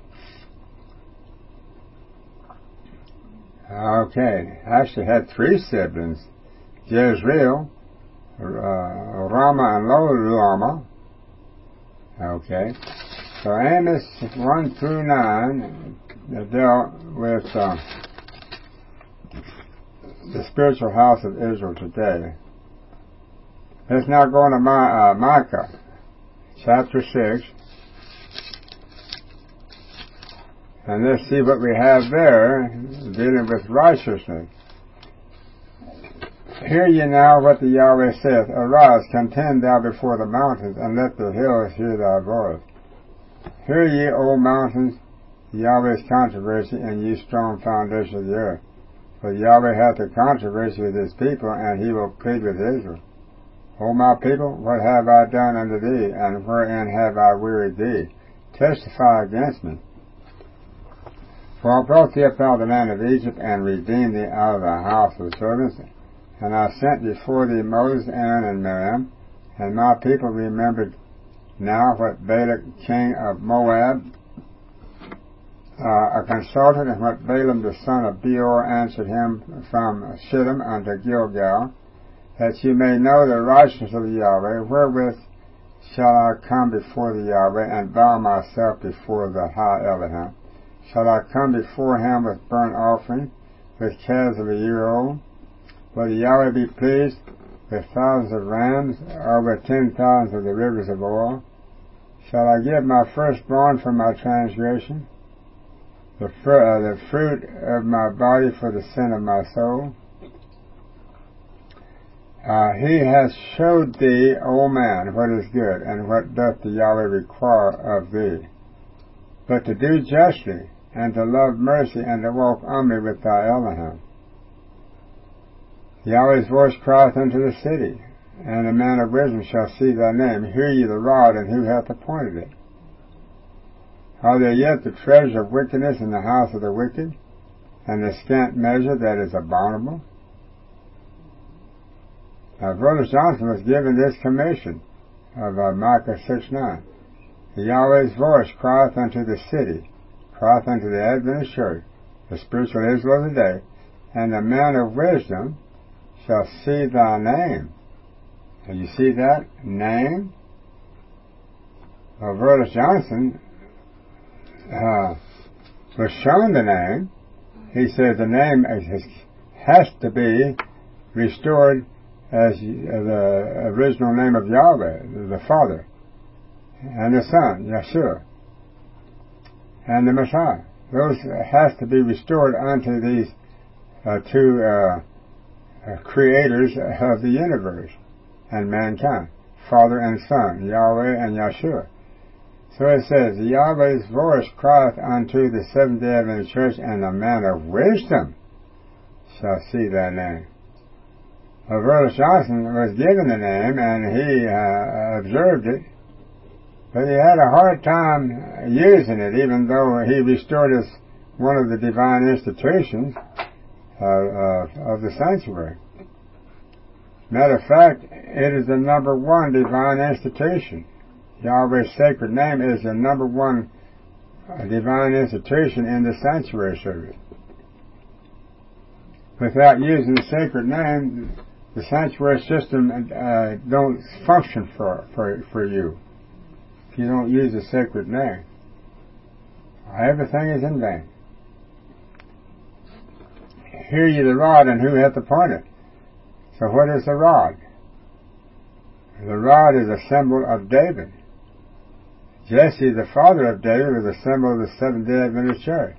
Okay, actually had three siblings, Jezreel, uh, Rama, and Lo-Ruhamah. Okay, so Amos one through nine dealt with uh, the spiritual house of Israel today. Let's now go on to My, uh, Micah, chapter six, and let's see what we have there, dealing with righteousness. Hear ye now what the Yahweh saith, arise, contend thou before the mountains, and let the hills hear thy voice. Hear ye, O mountains, Yahweh's controversy, and ye strong foundations of the earth. For Yahweh hath a controversy with his people, and he will plead with Israel. O my people, what have I done unto thee, and wherein have I wearied thee? Testify against me. For I brought thee up out of the land of Egypt, and redeemed thee out of the house of servants. And I sent before thee Moses, Aaron, and Miriam. And my people remembered now what Balak, king of Moab, uh, consulted, and what Balaam the son of Beor answered him from Shittim unto Gilgal, that ye may know the righteousness of Yahweh, wherewith shall I come before the Yahweh, and bow myself before the high Elohim? Shall I come before him with burnt offering, with calves of a year old? Will the Yahweh be pleased with thousands of rams, or with ten thousands of the rivers of oil? Shall I give my firstborn for my transgression, the, fr- uh, the fruit of my body for the sin of my soul? Uh, he has showed thee, O man, what is good, and what doth the Yahweh require of thee, but to do justly, and to love mercy, and to walk humbly with thy Elohim. Yahweh's voice crieth unto the city, and the man of wisdom shall see thy name. Hear ye the rod, and who hath appointed it? Are there yet the treasure of wickedness in the house of the wicked, and the scant measure that is abominable? Now, Brother Johnson was given this commission of uh, Micah six nine. Yahweh's voice crieth unto the city, crieth unto the Adventist church, the spiritual Israel of the day, and the man of wisdom shall see thy name. And you see that? Name? Well, Brother Johnson uh, was shown the name. He said the name has to be restored as the original name of Yahweh, the Father, and the Son, Yeshua, and the Messiah. Those has to be restored unto these uh, two uh, uh, creators of the universe and mankind, Father and Son, Yahweh and Yeshua. So it says, Yahweh's voice crieth unto the Seventh-day Adventist Church, and the man of wisdom shall see thy name. Well, Brother Johnson was given the name, and he uh, observed it, but he had a hard time using it, even though he restored us one of the divine institutions uh, uh, of the sanctuary. Matter of fact, it is the number one divine institution. Yahweh's sacred name is the number one uh, divine institution in the sanctuary service. Without using the sacred name, the sanctuary system uh, don't function for, for for you. If you don't use the sacred name, everything is in vain. Hear ye the rod, and who hath appointed? So what is the rod? The rod is a symbol of David. Jesse, the father of David, was a symbol of the Seventh-day Adventist Church.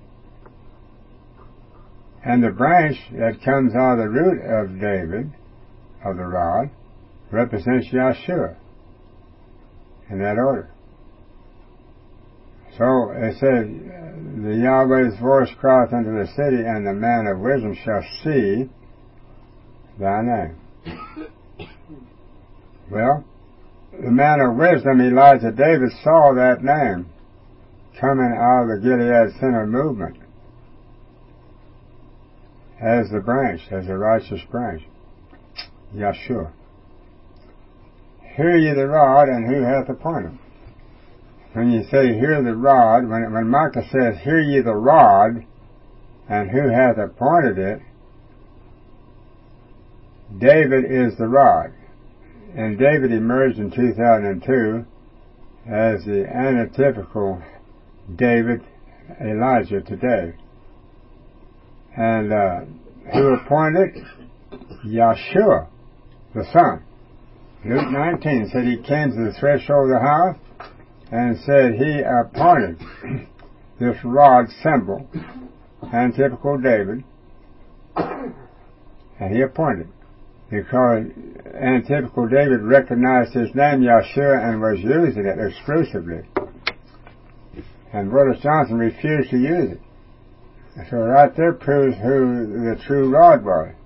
And the branch that comes out of the root of David, of the rod, represents Yeshua in that order. So it says, the Yahweh's voice crieth unto the city, and the man of wisdom shall see thy name. Well, the man of wisdom, Elijah David, saw that name coming out of the Gilead Center movement as the branch, as the righteous branch, Yeshua. Hear ye the rod, and who hath appointed? When you say hear the rod, when, when Micah says hear ye the rod, and who hath appointed it, David is the rod. And David emerged in two thousand two as the antitypical David Elijah today. And uh, who appointed? Yeshua, the Son. Luke nineteen said he came to the threshold of the house and said he appointed this rod symbol, antitypical David, and he appointed. Because antitypical David recognized his name, Yeshua, and was using it exclusively. And Brother Johnson refused to use it. So right there proves who the true rod was.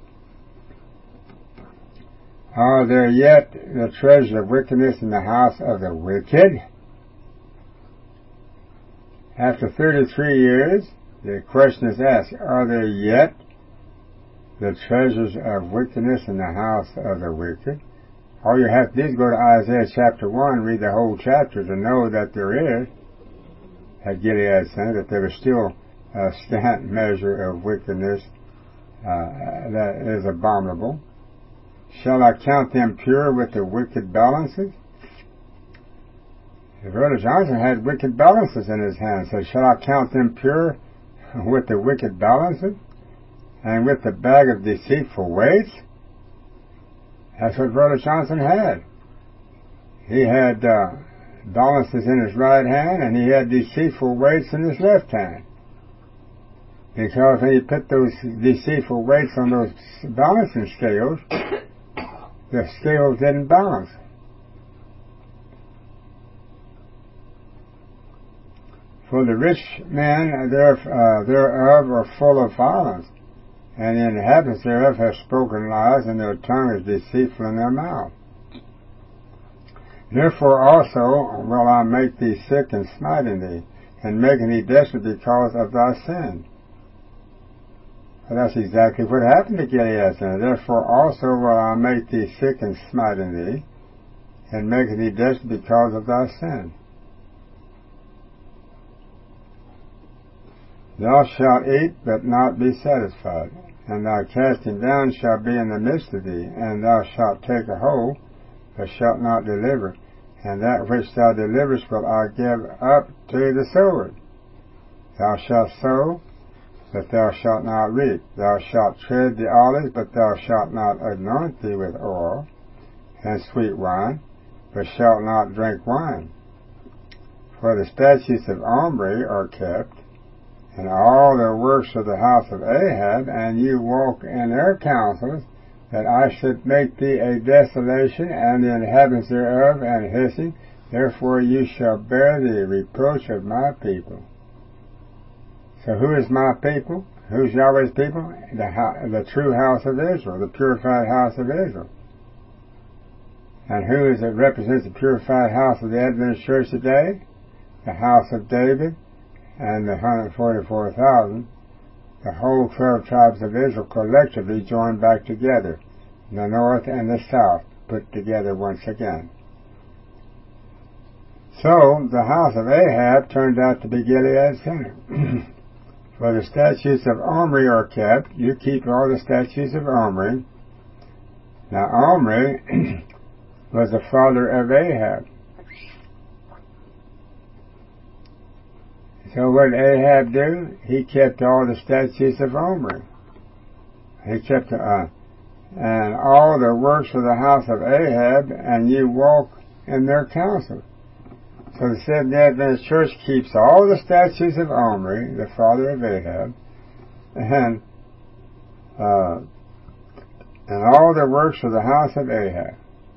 Are there yet the treasures of wickedness in the house of the wicked? After thirty-three years, the question is asked, are there yet the treasures of wickedness in the house of the wicked? All you have to do is go to Isaiah chapter one, read the whole chapter to know that there is, at Gilead Center, that there is still a scant measure of wickedness uh, that is abominable. Shall I count them pure with the wicked balances? Brother Johnson had wicked balances in his hand. So shall I count them pure with the wicked balances? And with the bag of deceitful weights? That's what Brother Johnson had. He had uh, balances in his right hand, and he had deceitful weights in his left hand. Because when he put those deceitful weights on those balancing scales, the scales didn't balance. For the rich men there, uh, thereof are full of violence, and the inhabitants thereof have spoken lies, and their tongue is deceitful in their mouth. Therefore also will I make thee sick and smiting thee, and making thee desolate because of thy sin. Well, that's exactly what happened to Gilead. Therefore also will I make thee sick and smiting thee, and making thee desolate because of thy sin. Thou shalt eat, but not be satisfied, and thy casting down shall be in the midst of thee, and thou shalt take a hold, but shalt not deliver, and that which thou deliverest will I give up to the sword. Thou shalt sow, but thou shalt not reap. Thou shalt tread the olives, but thou shalt not anoint thee with oil and sweet wine, but shalt not drink wine. For the statutes of Omri are kept, and all the works of the house of Ahab, and you walk in their counsels, that I should make thee a desolation, and the inhabitants thereof an hissing. Therefore you shall bear the reproach of my people. So who is my people? Who's Yahweh's people? The, the true house of Israel, the purified house of Israel. And who is it represents the purified house of the Adventist Church today? The house of David and the one hundred forty-four thousand. The whole twelve tribes of Israel collectively joined back together, the north and the south put together once again. So the house of Ahab turned out to be Gilead's center. For the statutes of Omri are kept. You keep all the statutes of Omri. Now Omri was the father of Ahab. So what did Ahab do? He kept all the statutes of Omri. He kept, uh, and all the works of the house of Ahab, and you walk in their counsel. So the Seventh-day Adventist Church keeps all the statutes of Omri, the father of Ahab, and uh, and all the works of the house of Ahab.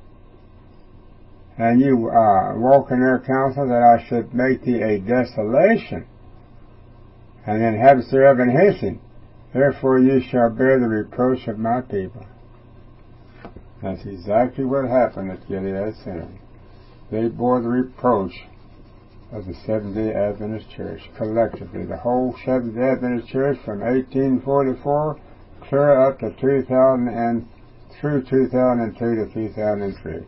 And you uh, walk in their counsel, that I should make thee a desolation, and the inhabitants thereof an hissing. Therefore you shall bear the reproach of my people. That's exactly what happened at Gilead Center. They bore the reproach of the Seventh-day Adventist Church collectively. The whole Seventh-day Adventist Church from eighteen forty-four clear up to two thousand and through two thousand two to two thousand three.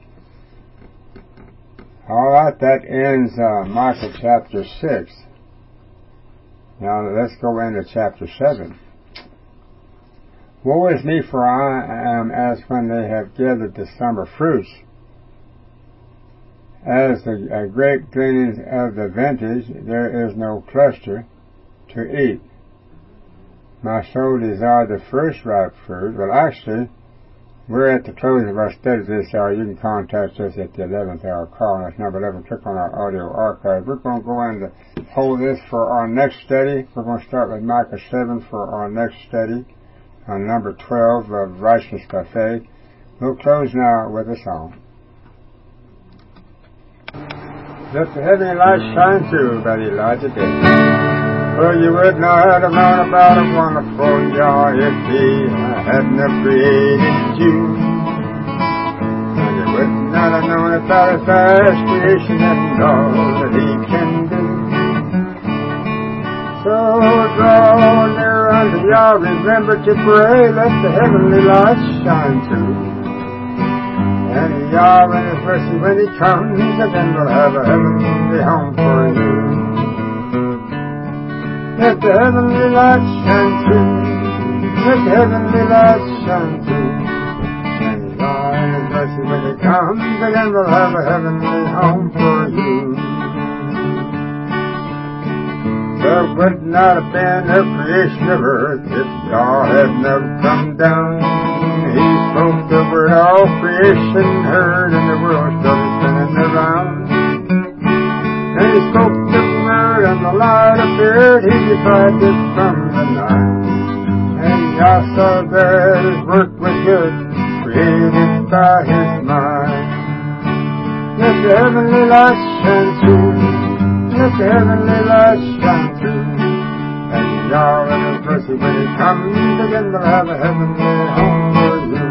All right, that ends uh, Micah chapter six. Now let's go into chapter seven. Woe is me, for I am as when they have gathered the summer fruits, as the uh, grape gleanings of the vintage, there is no cluster to eat. My soul desired the first ripe fruit. Well, actually, we're at the close of our study this hour. You can contact us at the eleventh hour call. That's number eleven. Click on our audio archive. We're going to go in to hold this for our next study. We're going to start with Micah seven for our next study on number twelve of Righteousness by Faith. We'll close now with a song. Let the heavenly light shine through by Elijah Davis. For you would not have known about a wonderful Yah if he hadn't have created you. And you would not have known about his vast creation and all that he can do. So draw near unto Yah, remember to pray, let the heavenly light shine through. And Yah in his mercy when he comes, again will have a heavenly home for you. Let the heavenly light shine through. Let the heavenly light shine through. And Yah in his mercy when he comes, again will have a heavenly home for you. There would not have been a creation of earth if Yah had never come down. He spoke the word, all creation heard, and the world started spinning around. And he spoke the word, and the light appeared. He divided from the night. And Yah saw that his work was good, created by his mind. Let the heavenly light shine through. Let the heavenly light shine through. And Yah in his mercy when he comes again, we'll have a heavenly home for you.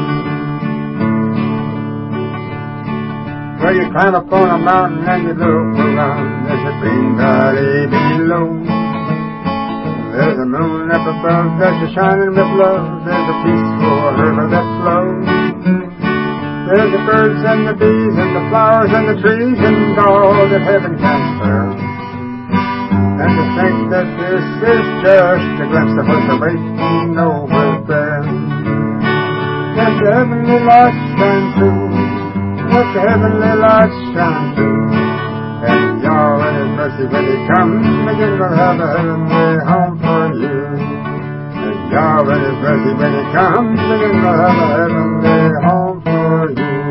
Well, you climb up on a mountain and you look around, there's a green valley below. There's a moon up above that's a shining with love, there's a peaceful river that flows. There's the birds and the bees and the flowers and the trees and all that heaven can serve. And to think that this is just a glimpse of what's awaiting over there. Let the heavenly light shine through, let the heavenly light shine through. And Yahweh in His mercy when He comes again, we'll have a heavenly home for you. And Yahweh in His mercy when He comes again, we'll have a heavenly home for you.